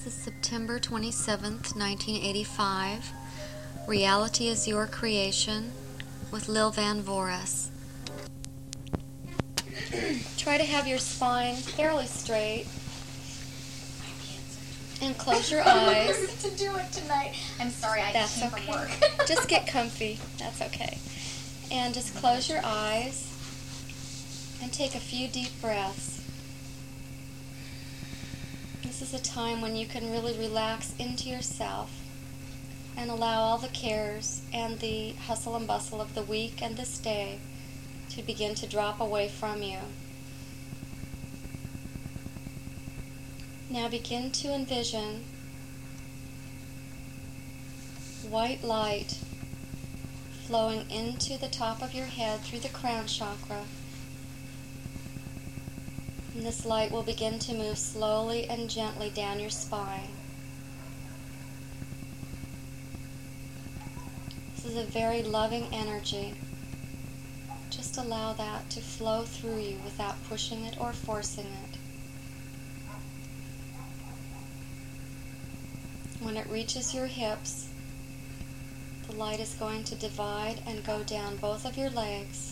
This is September 27th, 1985. Reality is Your Creation with Lil Van Voris. Try to have your spine fairly straight and close your eyes. To do it tonight. I'm sorry, I came from work. Just get comfy. That's okay. And just close your eyes and take a few deep breaths. This is a time when you can really relax into yourself and allow all the cares and the hustle and bustle of the week and this day to begin to drop away from you. Now begin to envision white light flowing into the top of your head through the crown chakra. And this light will begin to move slowly and gently down your spine. This is a very loving energy. Just allow that to flow through you without pushing it or forcing it. When it reaches your hips, the light is going to divide and go down both of your legs.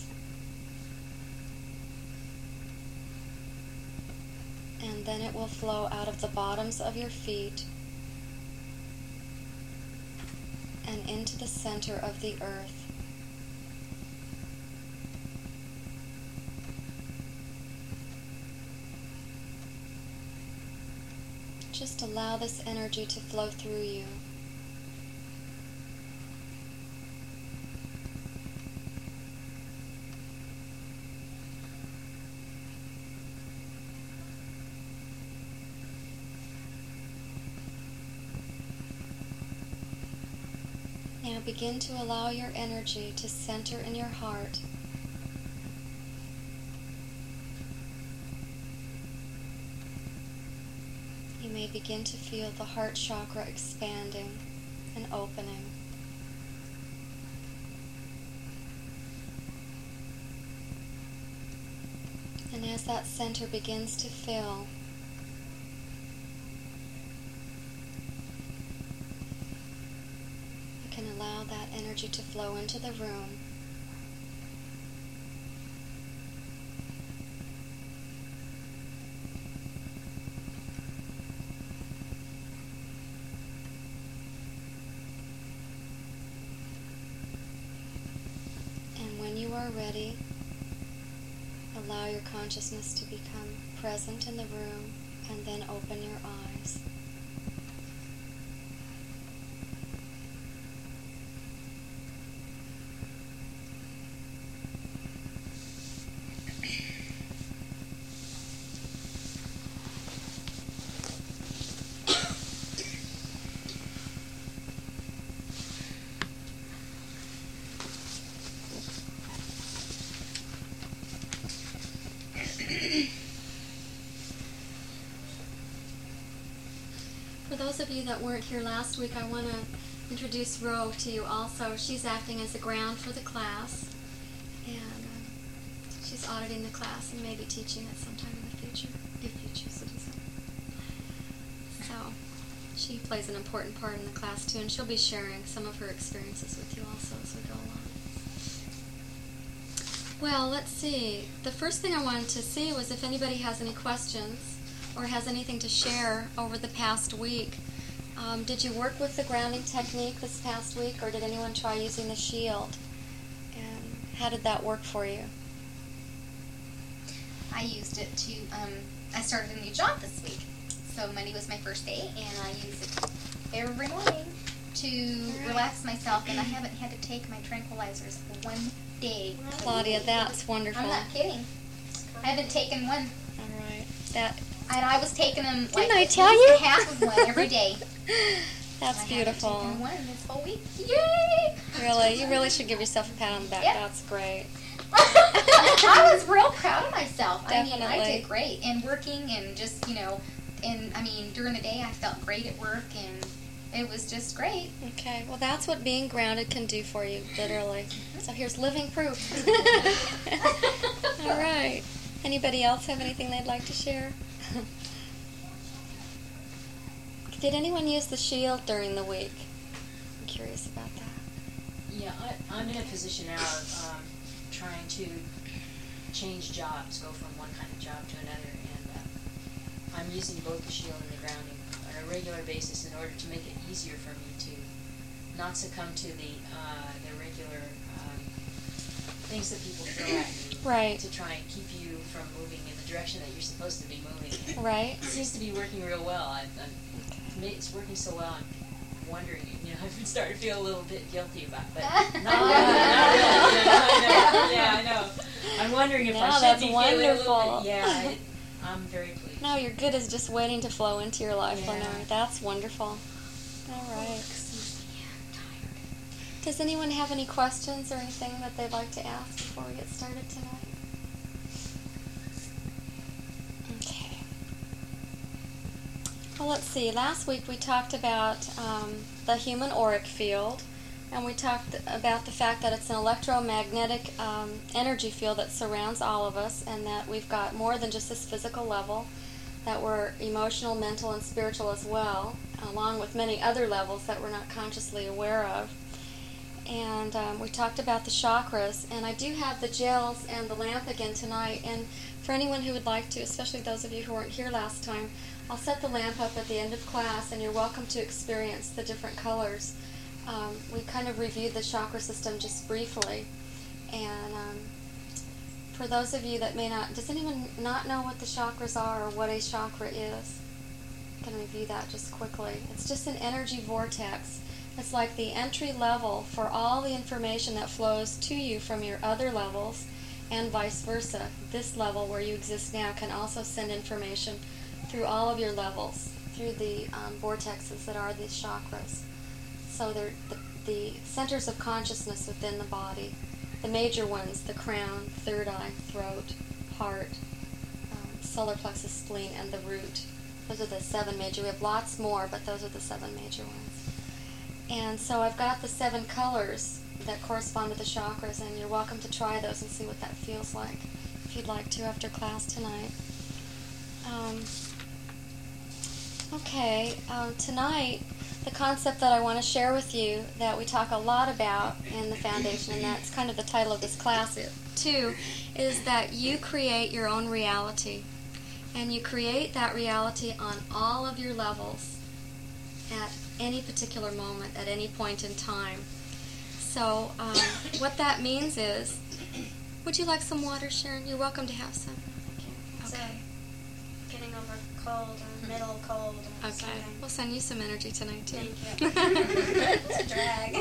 And then it will flow out of the bottoms of your feet and into the center of the earth. Just allow this energy to flow through you. Now begin to allow your energy to center in your heart. You may begin to feel the heart chakra expanding and opening. And as that center begins to fill, you can allow that energy to flow into the room. And when you are ready, allow your consciousness to become present in the room and then open your eyes. For those of you that weren't here last week, I want to introduce Ro to you also. She's acting as a ground for the class, and she's auditing the class and maybe teaching it sometime in the future, if you choose to do so. So she plays an important part in the class too, and she'll be sharing some of her experiences with you also as we go along. Well, let's see. The first thing I wanted to see was if anybody has any questions or has anything to share over the past week. Did you work with the grounding technique this past week, or did anyone try using the shield? And how did that work for you? I used it to, I started a new job this week. So Monday was my first day, and I use it every morning to relax myself, and I haven't had to take my tranquilizers one day. Claudia, that's wonderful. I'm not kidding. I haven't taken one. All right. And I was taking them like Didn't I tell you? half of one every day. That's beautiful. I haven't taken one this whole week. Yay! Really, you really should give yourself a pat on the back. Yep. That's great. I was real proud of myself. Definitely. I mean, I did great. And working and just, and I mean, during the day I felt great at work, and it was just great. Okay, well that's what being grounded can do for you, literally. So here's living proof. All right. Anybody else have anything they'd like to share? Did anyone use the shield during the week? I'm curious about that. Yeah, I'm in a position now of trying to change jobs, go from one kind of job to another, and I'm using both the shield and the grounding on a regular basis in order to make it easier for me to not succumb to the regular things that people throw at you, Right. to try and keep you from moving in the direction that you're supposed to be moving. Right. It seems to be working real well. It's working so well. I'm wondering, I've started to feel a little bit guilty about it, but not really. I know. I'm wondering if No, I should that's be feeling a little wonderful. bit. Yeah, I'm very pleased. No, your good is just waiting to flow into your life, Yeah. Lenore. That's wonderful. All right. Does anyone have any questions or anything that they'd like to ask before we get started tonight? Okay. Well, let's see. Last week we talked about the human auric field, and we talked about the fact that it's an electromagnetic energy field that surrounds all of us, and that we've got more than just this physical level, that we're emotional, mental, and spiritual as well, along with many other levels that we're not consciously aware of. And we talked about the chakras, and I do have the gels and the lamp again tonight, and for anyone who would like to, especially those of you who weren't here last time, I'll set the lamp up at the end of class, and you're welcome to experience the different colors. We kind of reviewed the chakra system just briefly, and for those of you that may not, does anyone not know what the chakras are or what a chakra is? I can review that just quickly. It's just an energy vortex. It's like the entry level for all the information that flows to you from your other levels, and vice versa. This level where you exist now can also send information through all of your levels, through the vortexes that are the chakras. So they're the centers of consciousness within the body. The major ones, the crown, third eye, throat, heart, solar plexus, spleen, and the root. Those are the 7 major. We have lots more, but those are the 7 major ones. And so I've got the 7 colors that correspond with the chakras, and you're welcome to try those and see what that feels like, if you'd like to, after class tonight. Tonight, the concept that I want to share with you that we talk a lot about in the Foundation, and that's kind of the title of this class too, is that you create your own reality. And you create that reality on all of your levels at any particular moment, at any point in time. So what that means is, would you like some water, Sharon? You're welcome to have some. Okay. Getting over cold, middle cold. Okay. Something. We'll send you some energy tonight, too. Thank you. It's a drag.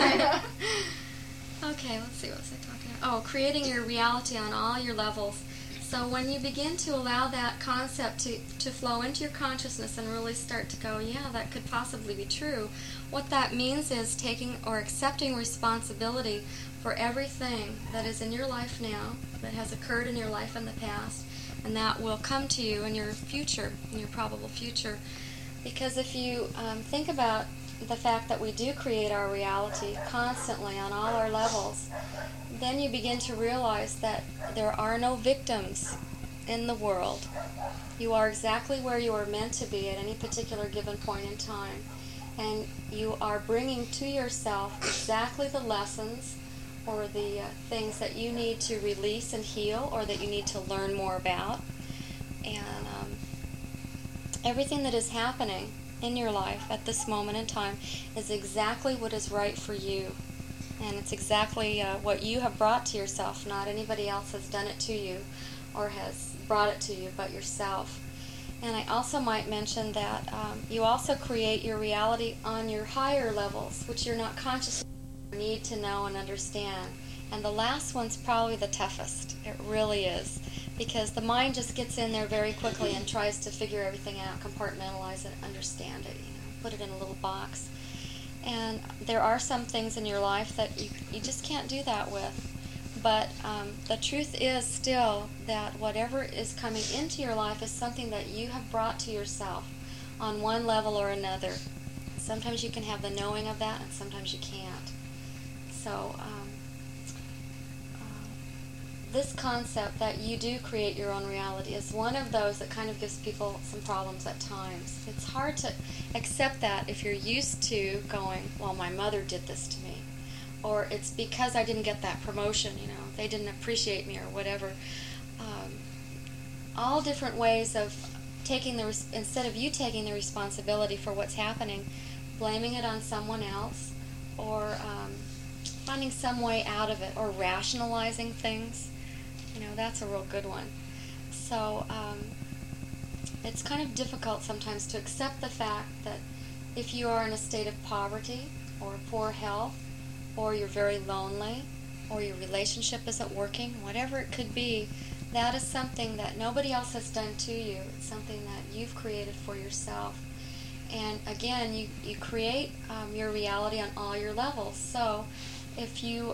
Okay, let's see, what was I talking about? Oh, creating your reality on all your levels. So when you begin to allow that concept to flow into your consciousness and really start to go, yeah, that could possibly be true, what that means is taking or accepting responsibility for everything that is in your life now, that has occurred in your life in the past, and that will come to you in your future, in your probable future. Because if you think about the fact that we do create our reality constantly on all our levels, then you begin to realize that there are no victims in the world. You are exactly where you are meant to be at any particular given point in time. And you are bringing to yourself exactly the lessons or the things that you need to release and heal, or that you need to learn more about. And everything that is happening in your life at this moment in time is exactly what is right for you. And it's exactly what you have brought to yourself. Not anybody else has done it to you or has brought it to you but yourself. And I also might mention that you also create your reality on your higher levels, which you're not consciously need to know and understand. And the last one's probably the toughest. It really is. Because the mind just gets in there very quickly and tries to figure everything out, compartmentalize it, understand it, put it in a little box. And there are some things in your life that you just can't do that with. But the truth is still that whatever is coming into your life is something that you have brought to yourself on one level or another. Sometimes you can have the knowing of that, and sometimes you can't. So this concept that you do create your own reality is one of those that kind of gives people some problems at times. It's hard to accept that if you're used to going, well, my mother did this to me, or it's because I didn't get that promotion, they didn't appreciate me or whatever. All different ways of taking instead of you taking the responsibility for what's happening, blaming it on someone else, or finding some way out of it, or rationalizing things. That's a real good one. So it's kind of difficult sometimes to accept the fact that if you are in a state of poverty or poor health, or you're very lonely, or your relationship isn't working, whatever it could be, that is something that nobody else has done to you. It's something that you've created for yourself. And again, you create your reality on all your levels. So if you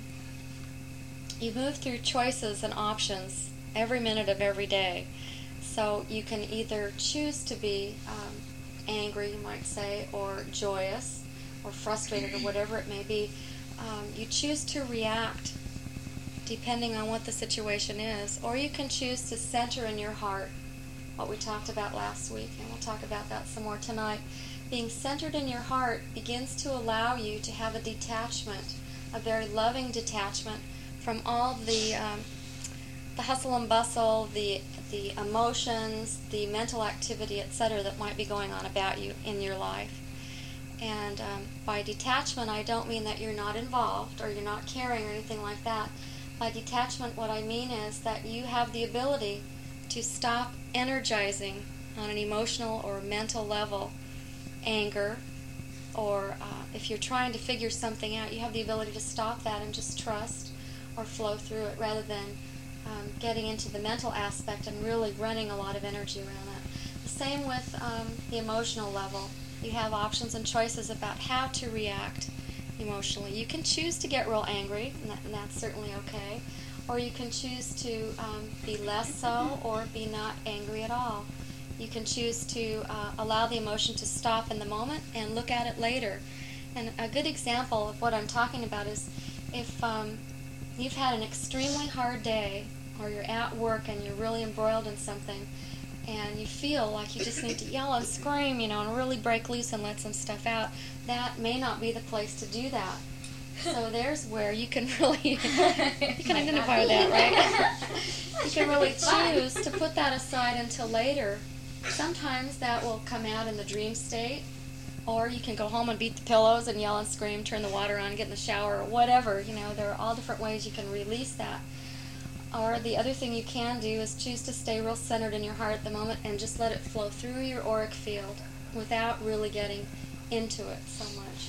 move through choices and options every minute of every day, so you can either choose to be angry, you might say, or joyous, or frustrated, or whatever it may be. You choose to react depending on what the situation is, or you can choose to center in your heart, what we talked about last week, and we'll talk about that some more tonight. Being centered in your heart begins to allow you to have a detachment, a very loving detachment from all the hustle and bustle, the emotions, the mental activity, etc., that might be going on about you in your life. And by detachment, I don't mean that you're not involved or you're not caring or anything like that. By detachment, what I mean is that you have the ability to stop energizing on an emotional or mental level anger, or if you're trying to figure something out, you have the ability to stop that and just trust or flow through it, rather than getting into the mental aspect and really running a lot of energy around that. The same with the emotional level. You have options and choices about how to react emotionally. You can choose to get real angry, and that's certainly okay. Or you can choose to be less so, or be not angry at all. You can choose to allow the emotion to stop in the moment and look at it later. And a good example of what I'm talking about is if you've had an extremely hard day, or you're at work and you're really embroiled in something, and you feel like you just need to yell and scream, and really break loose and let some stuff out, that may not be the place to do that. So there's where you can really, you can identify with that, right? You can really choose to put that aside until later. Sometimes that will come out in the dream state, or you can go home and beat the pillows and yell and scream, turn the water on, get in the shower, or whatever. There are all different ways you can release that. Or the other thing you can do is choose to stay real centered in your heart at the moment and just let it flow through your auric field without really getting into it so much.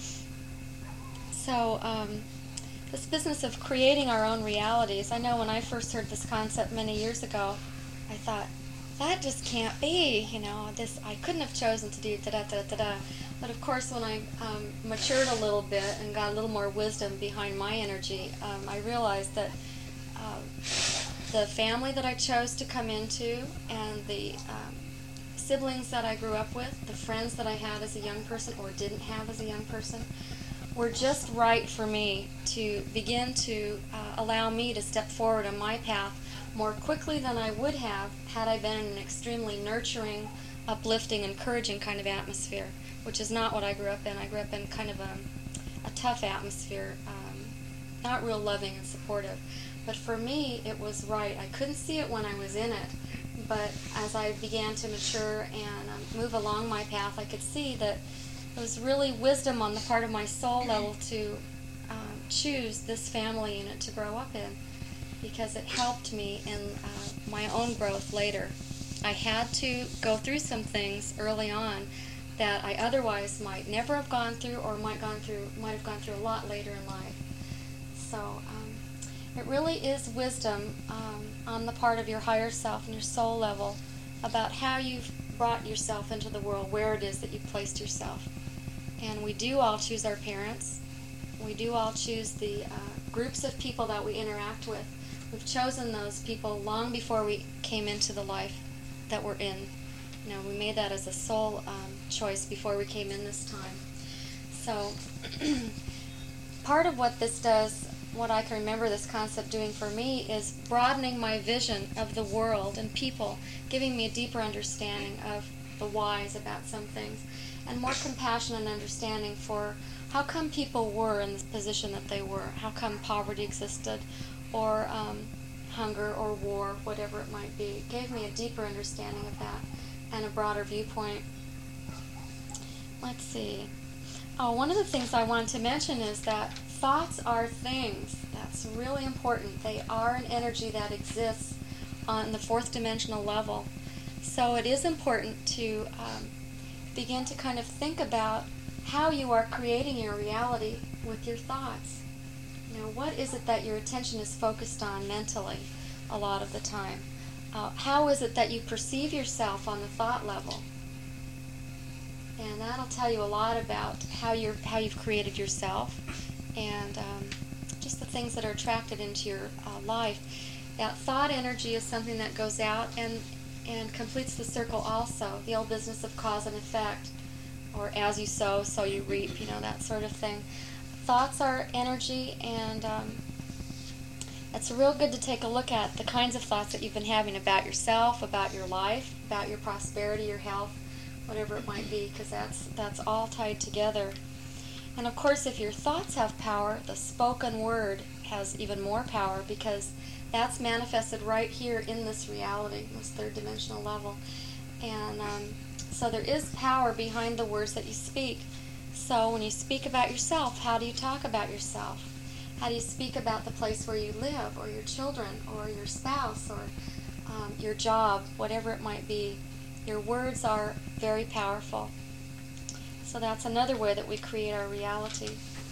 So this business of creating our own realities, I know when I first heard this concept many years ago, I thought, that just can't be, this, I couldn't have chosen to do da-da-da-da-da. But of course, when I matured a little bit and got a little more wisdom behind my energy, I realized that the family that I chose to come into, and the siblings that I grew up with, the friends that I had as a young person or didn't have as a young person, were just right for me to begin to allow me to step forward on my path more quickly than I would have had I been in an extremely nurturing, uplifting, encouraging kind of atmosphere, which is not what I grew up in. I grew up in kind of a tough atmosphere, not real loving and supportive. But for me, it was right. I couldn't see it when I was in it, but as I began to mature and move along my path, I could see that it was really wisdom on the part of my soul level to choose this family unit to grow up in, because it helped me in my own growth later. I had to go through some things early on that I otherwise might never have gone through, or might have gone through a lot later in life. So it really is wisdom on the part of your higher self and your soul level about how you've brought yourself into the world, where it is that you've placed yourself. And we do all choose our parents. We do all choose the groups of people that we interact with. We've chosen those people long before we came into the life that we're in. We made that as a soul choice before we came in this time. So part of what this does what I can remember this concept doing for me is broadening my vision of the world and people, giving me a deeper understanding of the whys about some things, and more compassion and understanding for how come people were in the position that they were, how come poverty existed, or hunger or war, whatever it might be. It gave me a deeper understanding of that and a broader viewpoint. Let's see. Oh, one of the things I wanted to mention is that thoughts are things. That's really important. They are an energy that exists on the fourth dimensional level. So it is important to begin to kind of think about how you are creating your reality with your thoughts. You know, what is it that your attention is focused on mentally a lot of the time? How is it that you perceive yourself on the thought level? And that'll tell you a lot about how you've created yourself, and just the things that are attracted into your life. That thought energy is something that goes out and completes the circle also. The old business of cause and effect, or as you sow, so you reap, you know, that sort of thing. Thoughts are energy, and it's real good to take a look at the kinds of thoughts that you've been having about yourself, about your life, about your prosperity, your health, whatever it might be, because that's all tied together. And of course, if your thoughts have power, the spoken word has even more power, because that's manifested right here in this reality, this third dimensional level. And so there is power behind the words that you speak. So when you speak about yourself, how do you talk about yourself? How do you speak about the place where you live, or your children, or your spouse, or your job, whatever it might be? Your words are very powerful. So that's another way that we create our reality.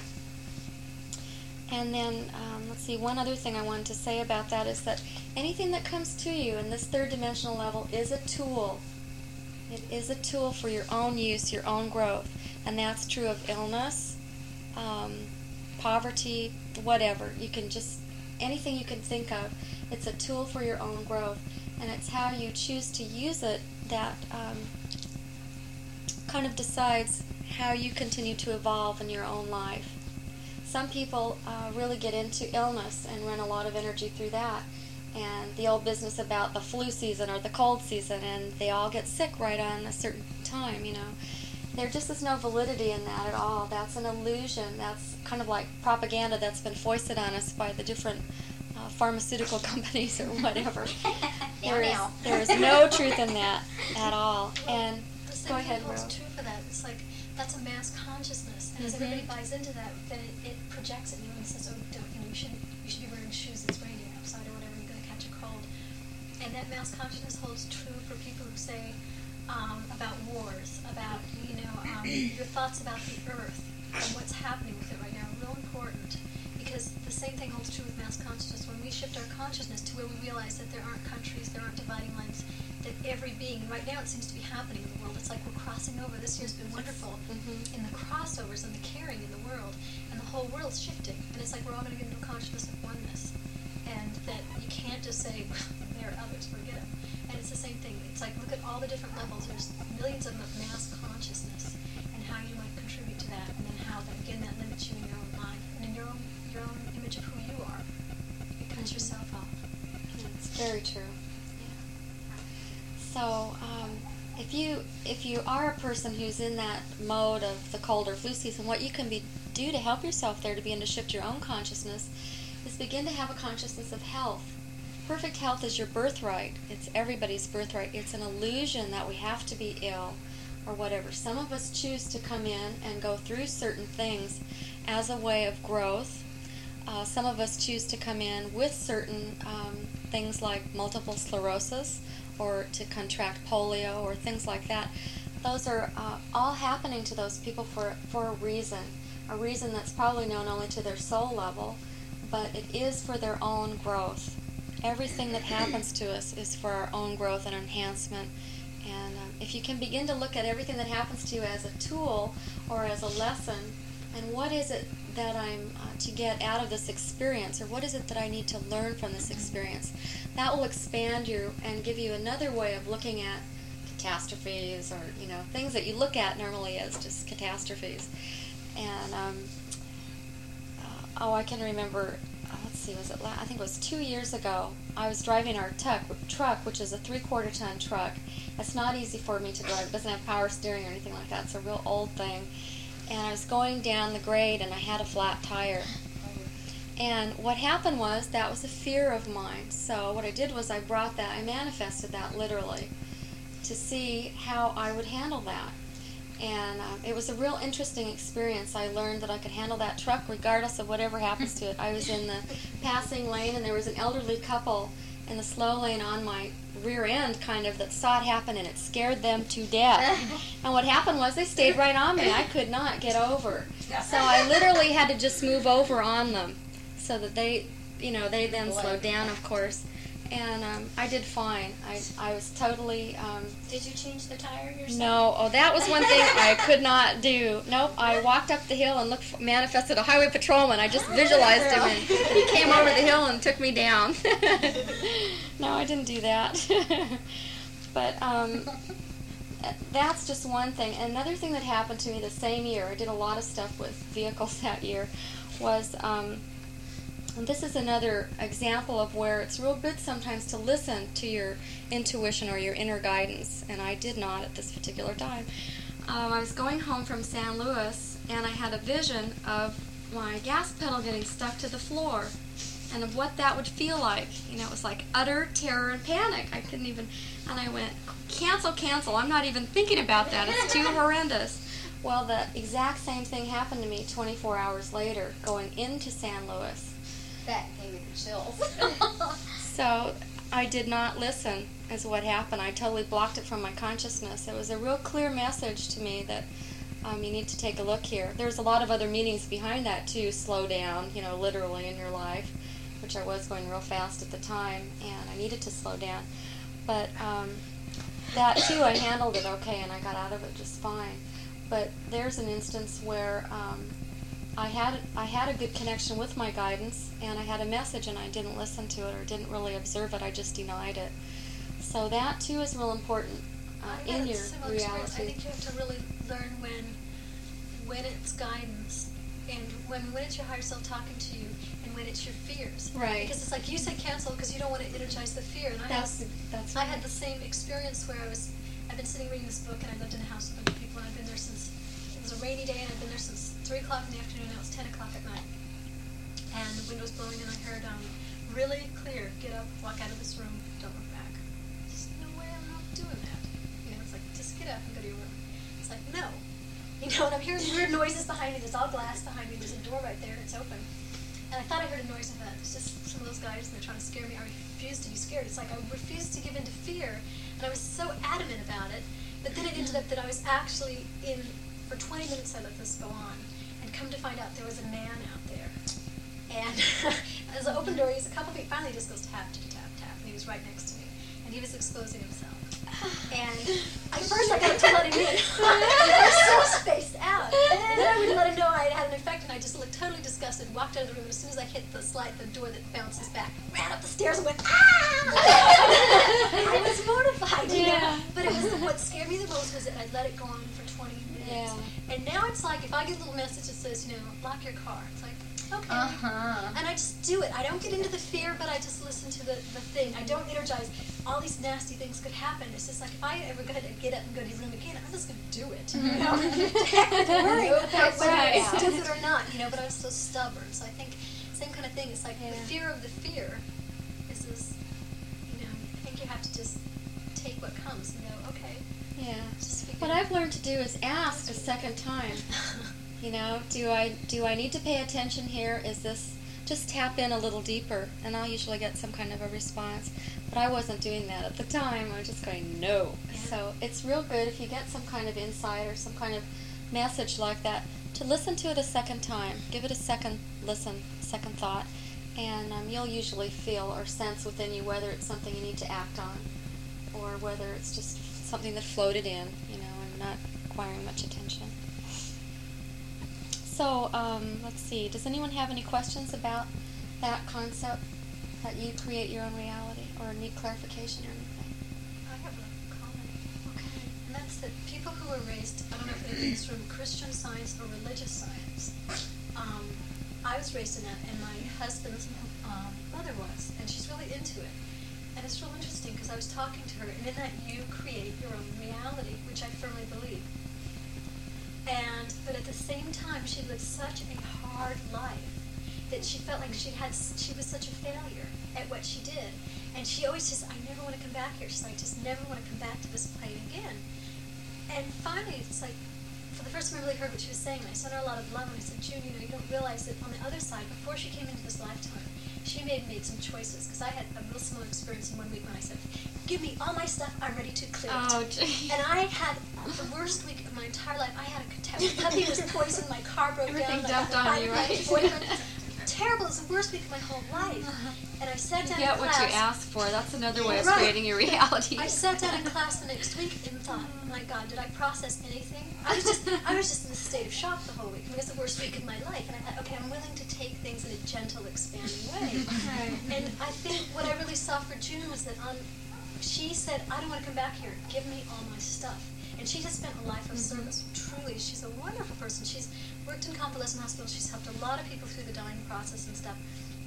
And then, let's see, one other thing I wanted to say about that is that anything that comes to you in this third dimensional level is a tool. It is a tool for your own use, your own growth. And that's true of illness, poverty, whatever. You can just, anything you can think of, it's a tool for your own growth. And it's how you choose to use it that kind of decides how you continue to evolve in your own life. Some people really get into illness and run a lot of energy through that. And the old business about the flu season or the cold season, and they all get sick right on a certain time, you know. There just is no validity in that at all. That's an illusion. That's kind of like propaganda that's been foisted on us by the different pharmaceutical companies or whatever. There is no truth in that at all. And go ahead, Rose. It's true for that. It's like that's a mass consciousness, and as everybody buys into that, then it projects it. You know, and says, "Oh, you should be wearing shoes that's raining outside or whatever. You're going to catch a cold." And that mass consciousness holds true for people who say about wars, about your thoughts about the earth and what's happening with it right now are real important, because the same thing holds true with mass consciousness. When we shift our consciousness to where we realize that there aren't countries, there aren't dividing lines, that every being, right now it seems to be happening in the world. It's like we're crossing over. This year's been wonderful in the crossovers and the caring in the world, and the whole world's shifting. And it's like we're all going to get into a consciousness of oneness, and that you can't just say, there are others, forget them. And it's the same thing. It's like, look at all the different levels. There's millions of them of mass consciousness, and how you might contribute to that, and then how that, again, that limits you in your own mind and in your own image of who you are. It cuts yourself off. It's very true. So, if you are a person who's in that mode of the cold or flu season, what you can do to help yourself there to begin to shift your own consciousness is begin to have a consciousness of health. Perfect health is your birthright. It's everybody's birthright. It's an illusion that we have to be ill or whatever. Some of us choose to come in and go through certain things as a way of growth. Some of us choose to come in with certain things like multiple sclerosis, or to contract polio, or things like that. Those are all happening to those people for a reason that's probably known only to their soul level, but it is for their own growth. Everything that happens to us is for our own growth and enhancement. And if you can begin to look at everything that happens to you as a tool or as a lesson, and what is it that I'm to get out of this experience, or what is it that I need to learn from this experience, that will expand you and give you another way of looking at catastrophes, or things that you look at normally as just catastrophes. And I can remember see, I think it was 2 years ago. I was driving our truck, which is a 3/4 ton truck. It's not easy for me to drive. It doesn't have power steering or anything like that. It's a real old thing. And I was going down the grade, and I had a flat tire. And what happened was, that was a fear of mine. So what I did was I manifested that literally to see how I would handle that. And it was a real interesting experience. I learned that I could handle that truck regardless of whatever happens to it. I was in the passing lane, and there was an elderly couple in the slow lane on my rear end, kind of, that saw it happen, and it scared them to death. And what happened was, they stayed right on me. I could not get over. So I literally had to just move over on them so that they then slowed down, of course. And I did fine. I was totally... Did you change the tire yourself? No. Oh, that was one thing I could not do. Nope. I walked up the hill and manifested a highway patrolman. I just visualized him, and he came over the hill and took me down. No, I didn't do that. But that's just one thing. Another thing that happened to me the same year, I did a lot of stuff with vehicles that year, was... and this is another example of where it's real good sometimes to listen to your intuition or your inner guidance, and I did not at this particular time. I was going home from San Luis, and I had a vision of my gas pedal getting stuck to the floor, and of what that would feel like. It was like utter terror and panic. I couldn't even, and I went, cancel, I'm not even thinking about that. It's too horrendous. Well, the exact same thing happened to me 24 hours later, going into San Luis. That gave me the chills. So I did not listen, is what happened. I totally blocked it from my consciousness. It was a real clear message to me that you need to take a look here. There's a lot of other meanings behind that too. Slow down, literally in your life, which I was going real fast at the time, and I needed to slow down. But that too, I handled it okay, and I got out of it just fine. But there's an instance where I had a good connection with my guidance, and I had a message, and I didn't listen to it or didn't really observe it. I just denied it. So that too is real important in your reality. I think you have to really learn when it's guidance, and when it's your higher self talking to you, and when it's your fears. Right. Because it's like you said, cancel because you don't want to energize the fear. And I had the same experience where I've been sitting reading this book, and I lived in a house with other people, and I've been there since. It was a rainy day, and I'd been there since 3 o'clock in the afternoon, and it was 10 o'clock at night. And the wind was blowing, and I heard really clear, get up, walk out of this room, don't look back. Just no way I'm not doing that. It's like, just get up and go to your room. It's like, no. And I'm hearing weird noises behind me. There's all glass behind me. There's a door right there, and it's open. And I thought I heard a noise. I thought, it's just some of those guys, and they're trying to scare me. I refused to be scared. It's like I refused to give in to fear, and I was so adamant about it. But then it ended up that I was actually for 20 minutes I let this go on, and come to find out there was a man out there. And as I opened the door, he was a couple feet, finally he just goes tap, tap, tap, and he was right next to me. And he was exposing himself. And at first I got to let him in. I was so spaced out. And then I wouldn't let him know I had an effect, and I just looked totally disgusted, walked out of the room, and as soon as I hit the door that bounces back, ran up the stairs and went, ah! I was mortified, But it was what scared me the most was that I let it go on for 20 minutes. Yeah. And now it's like, if I get a little message that says, lock your car, it's like, okay. And I just do it. I don't get into the fear, but I just listen to the thing. I don't energize. All these nasty things could happen. It's just like, if I ever go ahead and get up and go to his room again, I'm just going to do it. Heck with worrying about whether I does it or not, but I'm so stubborn. So I think, same kind of thing. It's like the fear of the fear is this, I think you have to just take what comes and go, okay. Yeah. What I've learned to do is ask a second time. Do I need to pay attention here? Is this, just tap in a little deeper, and I'll usually get some kind of a response. But I wasn't doing that at the time. I was just going, no. Yeah. So it's real good if you get some kind of insight or some kind of message like that, to listen to it a second time. Give it a second listen, second thought, and you'll usually feel or sense within you whether it's something you need to act on, or whether it's just something that floated in, and not requiring much attention. So, let's see. Does anyone have any questions about that concept, that you create your own reality, or need clarification or anything? I have a comment. Okay. And that's that people who are raised, I don't know if it is from Christian Science or religious science. I was raised in that, and my husband's mother was, and she's really into it. And it's real interesting because I was talking to her, and in that you create your own reality, which I firmly believe. But at the same time, she lived such a hard life that she felt like she was such a failure at what she did. And she always says, I never want to come back here. She's like, I just never want to come back to this plane again. And finally, it's like, for the first time I really heard what she was saying, and I sent her a lot of love, and I said, June, you don't realize that on the other side, before she came into this lifetime, she made some choices, because I had a real similar experience in 1 week when I said, give me all my stuff, I'm ready to clear it. Oh, gee. And I had the worst week of my entire life. I had a puppy was poisoned, my car broke Everything down. dumped on you, right? Terrible. It was the worst week of my whole life. And I sat You down get in what class. you ask for. That's another way of Right. creating your reality. I sat down in class the next week and thought, my God, did I process anything? I was just in a state of shock the whole week. I mean, it was the worst week of my life. And I thought, okay, I'm willing to take things in a gentle, expanding way. Right. And I think what I really saw for June was that she said, I don't want to come back here. Give me all my stuff. And she has spent a life of service. Truly, she's a wonderful person. She's worked in convalescent hospitals. She's helped a lot of people through the dying process and stuff.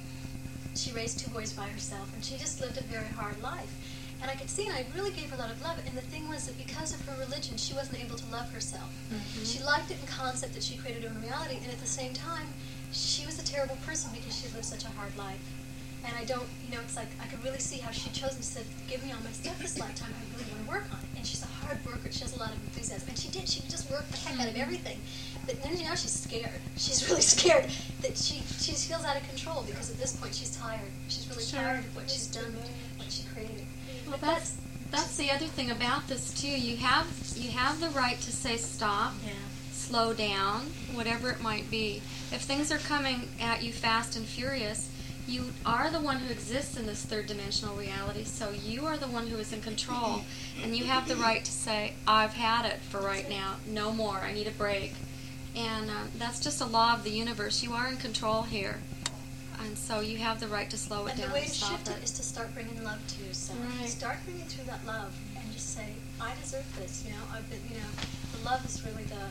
She raised 2 boys by herself, and she just lived a very hard life. And I could see, and I really gave her a lot of love. And the thing was that because of her religion, she wasn't able to love herself. Mm-hmm. She liked it in concept that she created her own reality, and at the same time, she was a terrible person because she lived such a hard life. And I don't, it's like I could really see how she chose and said, give me all my stuff this lifetime. I really want to work on it. And she's a hard worker. She has a lot of enthusiasm. And she did. She just worked the heck out of everything. But then, she's scared. She's really scared that she feels out of control because at this point she's tired. She's really tired of what she's done, what she created. Well, But that's the other thing about this too. You have the right to say stop, slow down, whatever it might be. If things are coming at you fast and furious, you are the one who exists in this third dimensional reality, so you are the one who is in control, and you have the right to say, I've had it for right now, no more, I need a break. And that's just a law of the universe. You are in control here, and so you have the right to slow it And down the way and to stop shift it it. is to start bringing love to yourself. Right. Start bringing through that love and just say, I deserve this. I've been, the love is really the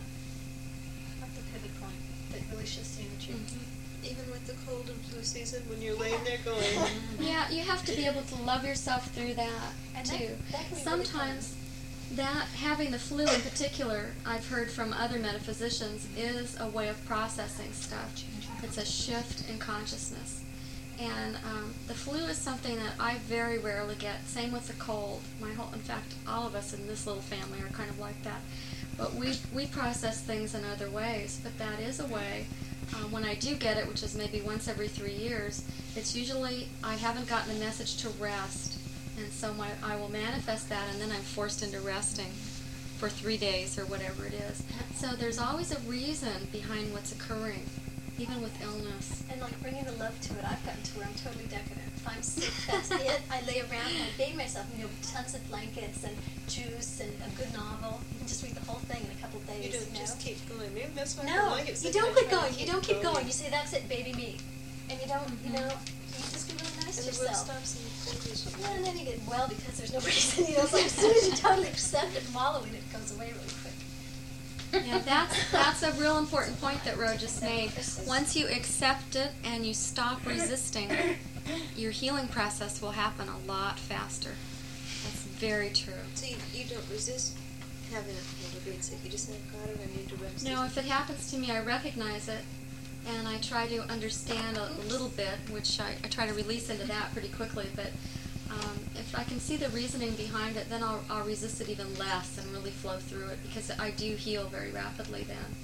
pivot point that really shifts the energy. Mhm. Even with the cold and flu season, when you're laying there going, Yeah, you have to be able to love yourself through that And too. that can be really Sometimes that having the flu in particular, I've heard from other metaphysicians, is a way of processing stuff. It's a shift in consciousness. And the flu is something that I very rarely get. Same with the cold. In fact, all of us in this little family are kind of like that. But we process things in other ways. But that is a way. When I do get it, which is maybe once every 3 years, it's usually I haven't gotten a message to rest. And so I will manifest that, and then I'm forced into resting for 3 days or whatever it is. So there's always a reason behind what's occurring, even with illness. And like bringing the love to it, I've gotten to where I'm totally decadent. If I'm sick, that's it. I lay around and I bathe myself, tons of blankets and juice and a good novel. You can just read the whole thing in a couple of days. you don't just keep going. Maybe that's why I No, like it. you don't quit going. You don't keep going. You say, that's it, baby me. And you don't, you just be really nice And to the world yourself. stops and you finish. Well, and then you get well because there's no reason, it's like as soon as you totally accept it and wallow in it, it goes away really quick. Yeah, that's a real important point that Ro just made. Once you accept it and you stop resisting, your healing process will happen a lot faster. That's very true. So you don't resist having a cold or being sick. You just say, God, I need to rest. No, if it happens to me, I recognize it, and I try to understand a little bit, which I try to release into that pretty quickly. But if I can see the reasoning behind it, then I'll resist it even less and really flow through it, because I do heal very rapidly then.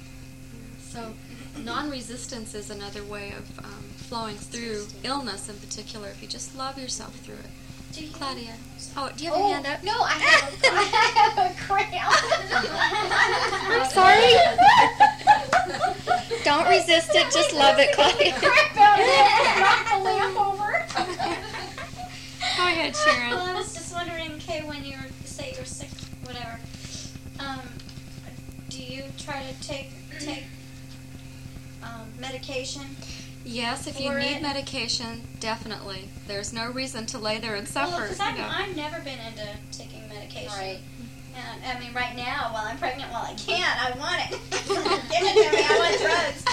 So non-resistance is another way of flowing through illness in particular, if you just love yourself through it. Do you? Claudia. Oh, do you have your hand up? No, I have a cramp. I'm sorry. Don't resist it, just love it, Claudia. Cramp out of it. Knock the lamp over. Go ahead, Sharon. Well, I was just wondering, Kay, when say you're sick, whatever, do you try to take medication? Yes, if you For need it? medication, definitely. There's no reason to lay there and suffer. Well, because I've never been into taking medication. Right. And I mean, right now, while I'm pregnant, while I can't, I want it. Give it to me. I want drugs.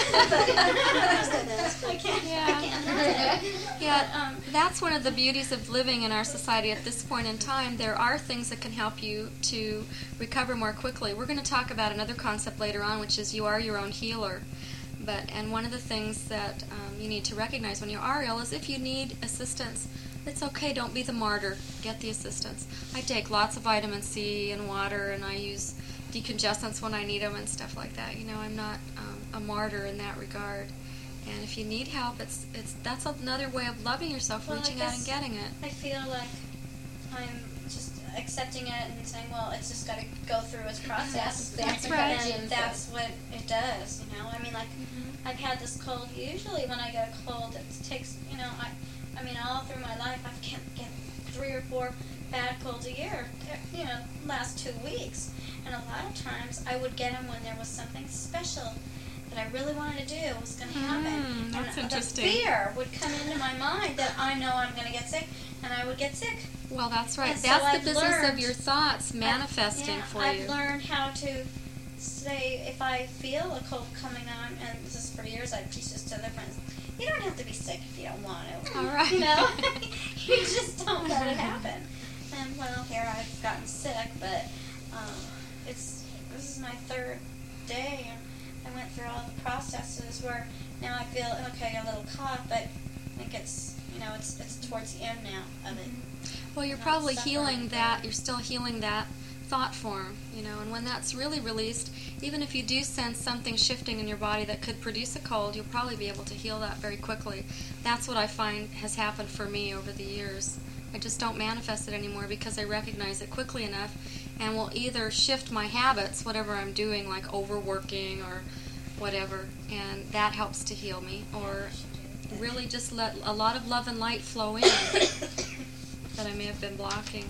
I can't. Yeah. I can't have it. Yeah, that's one of the beauties of living in our society at this point in time. There are things that can help you to recover more quickly. We're going to talk about another concept later on, which is you are your own healer. And one of the things that you need to recognize when you are ill is if you need assistance, it's okay. Don't be the martyr. Get the assistance. I take lots of vitamin C and water, and I use decongestants when I need them and stuff like that. You know, I'm not a martyr in that regard. And if you need help, that's another way of loving yourself, Well, I reaching out and guess getting it. I feel like I'm just accepting it and saying, well, it's just got to go through its process. That's right. And that's what it does, you know. I mean, like, I've had this cold. Usually when I get a cold, it takes, you know, I mean, all through my life, I can get 3 or 4 bad colds a year, you know, last 2 weeks. And a lot of times I would get them when there was something special that I really wanted to do was going to happen. That's and interesting. the fear would come into my mind that I know I'm going to get sick, and I would get sick. Well, that's right. And so That's I've the business of learned- your thoughts manifesting Yeah, for I've you. learned how to say if I feel a cold coming on, and this is for years, I teach this to other friends. You don't have to be sick if you don't want to. All right. You know, you just don't let it happen. And well, here I've gotten sick, but this is my 3rd day, and I went through all the processes where now I feel okay, a little cough, but I think it's, you know, it's towards the end now of it. Well, you're not probably suffering healing from that. it. You're still healing that thought form, you know, and when that's really released, even if you do sense something shifting in your body that could produce a cold, you'll probably be able to heal that very quickly. That's what I find has happened for me over the years. I just don't manifest it anymore because I recognize it quickly enough and will either shift my habits, whatever I'm doing, like overworking or whatever, and that helps to heal me, or really just let a lot of love and light flow in that I may have been blocking.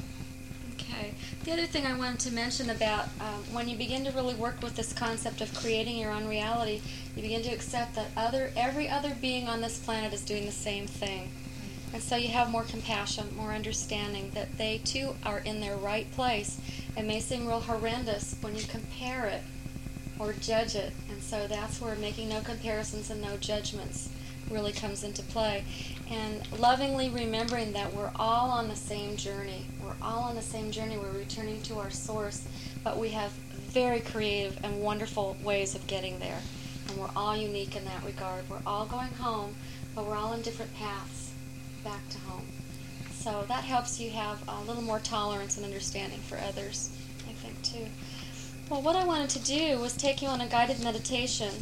Okay. The other thing I wanted to mention about when you begin to really work with this concept of creating your own reality, you begin to accept that every other being on this planet is doing the same thing. And so you have more compassion, more understanding that they too are in their right place. It may seem real horrendous when you compare it or judge it. And so that's where making no comparisons and no judgments really comes into play. And lovingly remembering that we're all on the same journey. We're all on the same journey. We're returning to our source. But we have very creative and wonderful ways of getting there. And we're all unique in that regard. We're all going home, but we're all on different paths back to home. So that helps you have a little more tolerance and understanding for others, I think, too. Well, what I wanted to do was take you on a guided meditation,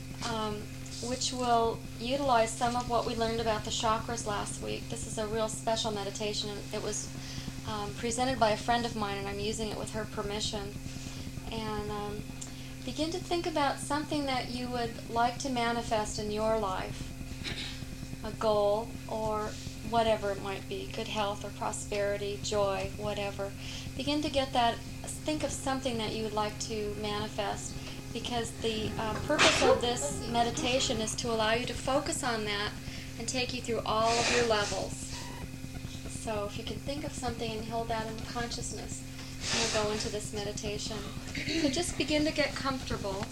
which will utilize some of what we learned about the chakras last week. This is a real special meditation. It was presented by a friend of mine, and I'm using it with her permission. And begin to think about something that you would like to manifest in your life, a goal or whatever it might be, good health or prosperity, joy, whatever. Begin to get that, think of something that you would like to manifest, because the purpose of this meditation is to allow you to focus on that and take you through all of your levels. So if you can think of something and hold that in consciousness, we'll go into this meditation. So just begin to get comfortable.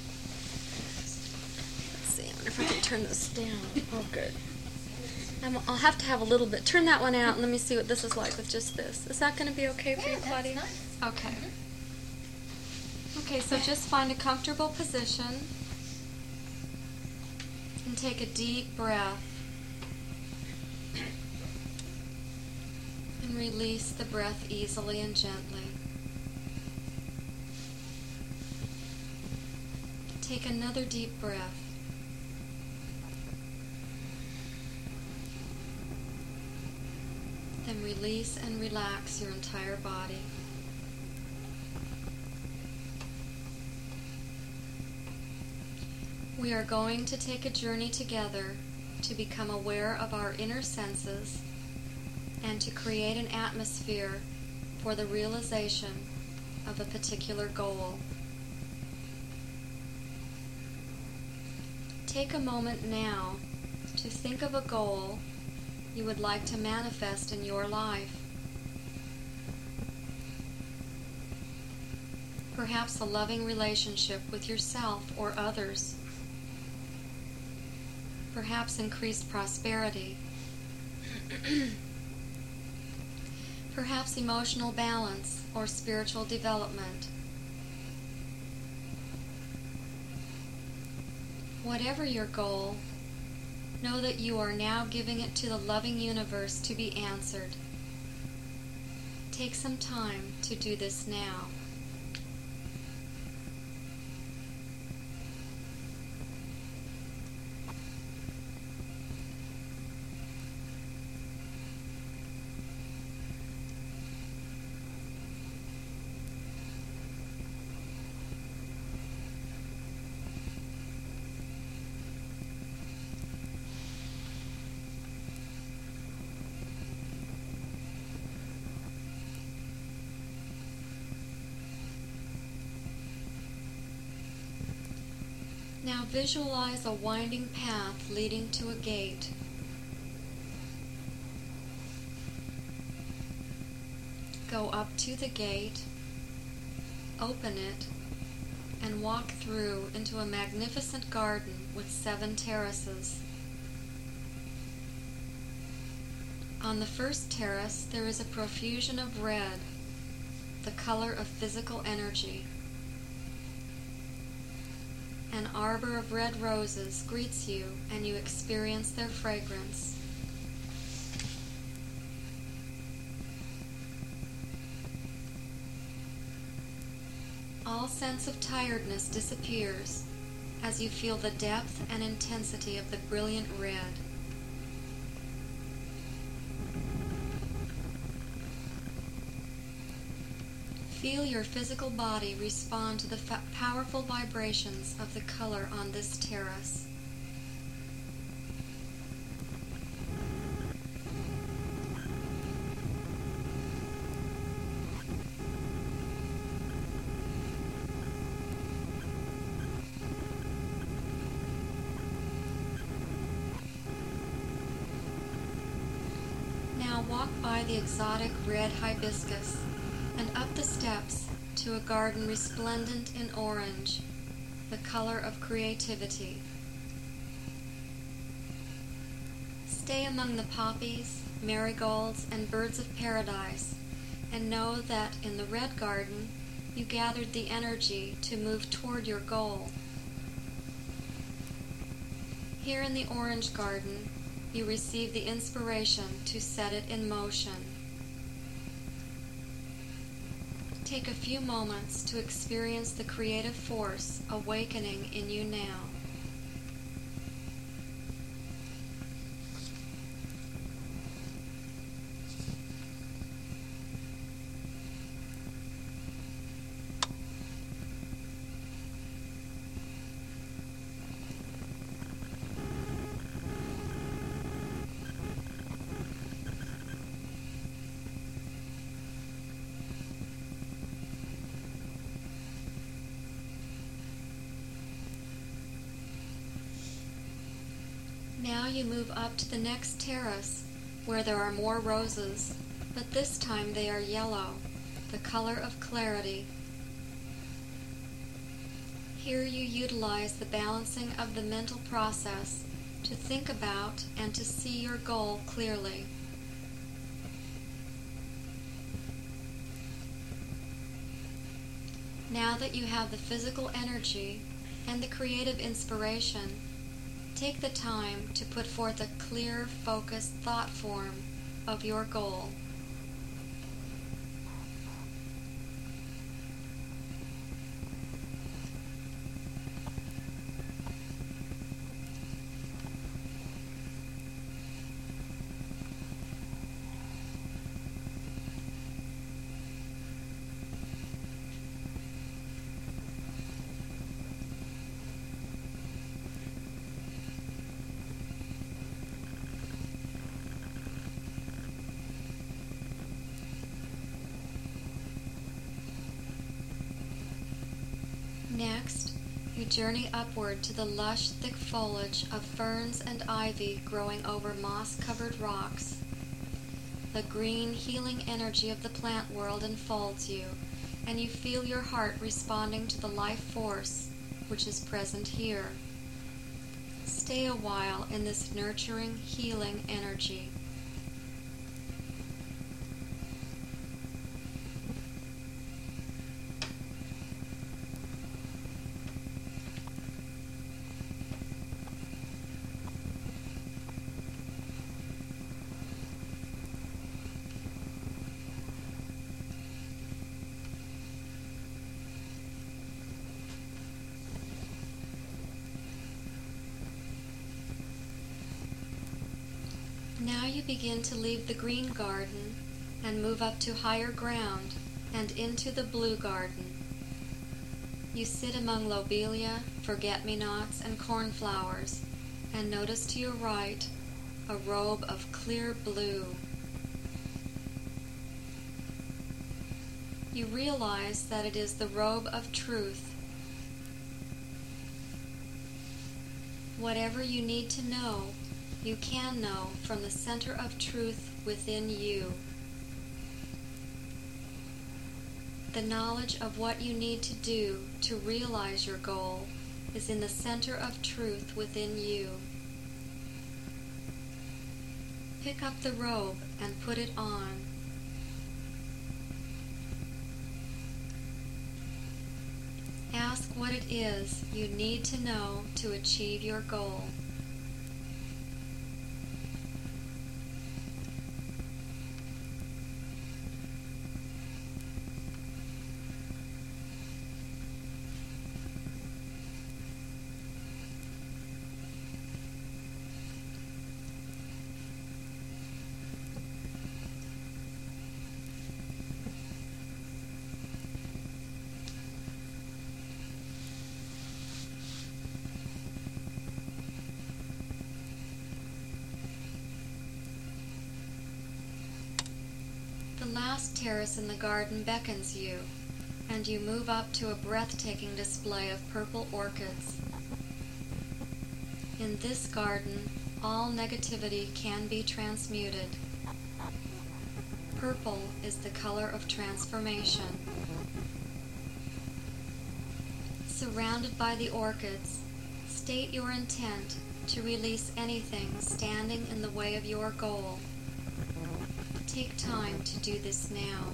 Let's see, I wonder if I can turn this down. Oh, good. I'll have to have a little bit. Turn that one out and let me see what this is like with just this. Is that going to be okay for you, Claudia? Nice. Okay. Okay, so just find a comfortable position and take a deep breath and release the breath easily and gently. Take another deep breath. Then release and relax your entire body. We are going to take a journey together to become aware of our inner senses and to create an atmosphere for the realization of a particular goal. Take a moment now to think of a goal you would like to manifest in your life. perhaps a loving relationship with yourself or others, perhaps increased prosperity, perhaps emotional balance or spiritual development. Whatever your goal, know that you are now giving it to the loving universe to be answered. Take some time to do this now. Now visualize a winding path leading to a gate. Go up to the gate, open it, and walk through into a magnificent garden with 7 terraces. On the first terrace there is a profusion of red, the color of physical energy. An arbor of red roses greets you, and you experience their fragrance. All sense of tiredness disappears as you feel the depth and intensity of the brilliant red. Feel your physical body respond to the powerful vibrations of the color on this terrace. Now walk by the exotic red hibiscus and up the steps to a garden resplendent in orange, the color of creativity. Stay among the poppies, marigolds, and birds of paradise, and know that in the red garden you gathered the energy to move toward your goal. Here in the orange garden, you receive the inspiration to set it in motion. Take a few moments to experience the creative force awakening in you now. Now you move up to the next terrace, where there are more roses, but this time they are yellow, the color of clarity. Here you utilize the balancing of the mental process to think about and to see your goal clearly. Now that you have the physical energy and the creative inspiration, take the time to put forth a clear, focused thought form of your goal. Next, you journey upward to the lush, thick foliage of ferns and ivy growing over moss-covered rocks. The green, healing energy of the plant world enfolds you, and you feel your heart responding to the life force which is present here. Stay a while in this nurturing, healing energy. Now you begin to leave the green garden and move up to higher ground and into the blue garden. You sit among lobelia, forget-me-nots, and cornflowers, and notice to your right a robe of clear blue. You realize that it is the robe of truth. Whatever you need to know, you can know from the center of truth within you. The knowledge of what you need to do to realize your goal is in the center of truth within you. Pick up the robe and put it on. Ask what it is you need to know to achieve your goal. The last terrace in the garden beckons you, and you move up to a breathtaking display of purple orchids. In this garden, all negativity can be transmuted. Purple is the color of transformation. Surrounded by the orchids, state your intent to release anything standing in the way of your goal. Take time to do this now.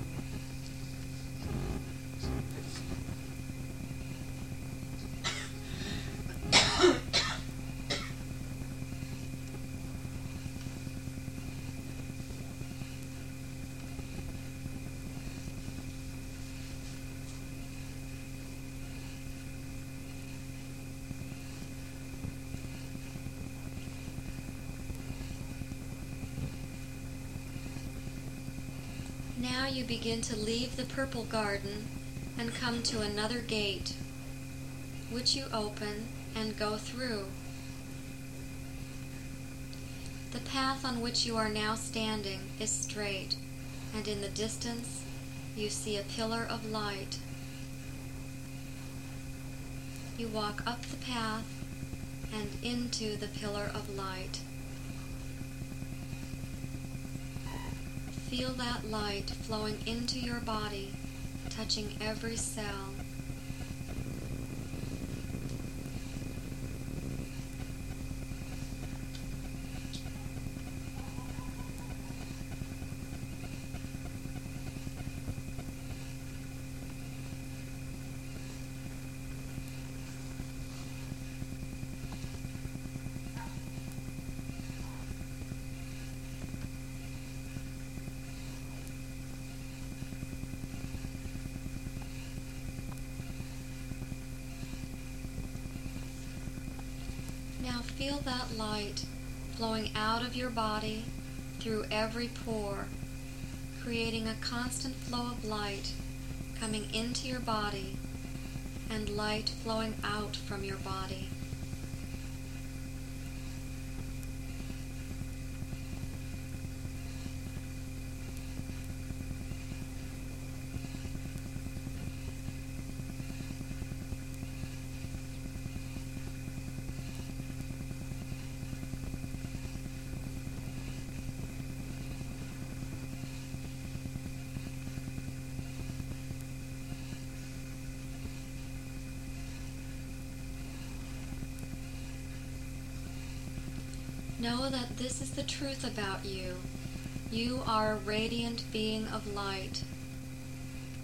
Now you begin to leave the purple garden and come to another gate, which you open and go through. The path on which you are now standing is straight, and in the distance you see a pillar of light. You walk up the path and into the pillar of light. Feel that light flowing into your body, touching every cell. Now feel that light flowing out of your body through every pore, creating a constant flow of light coming into your body and light flowing out from your body. Know that this is the truth about you. You are a radiant being of light.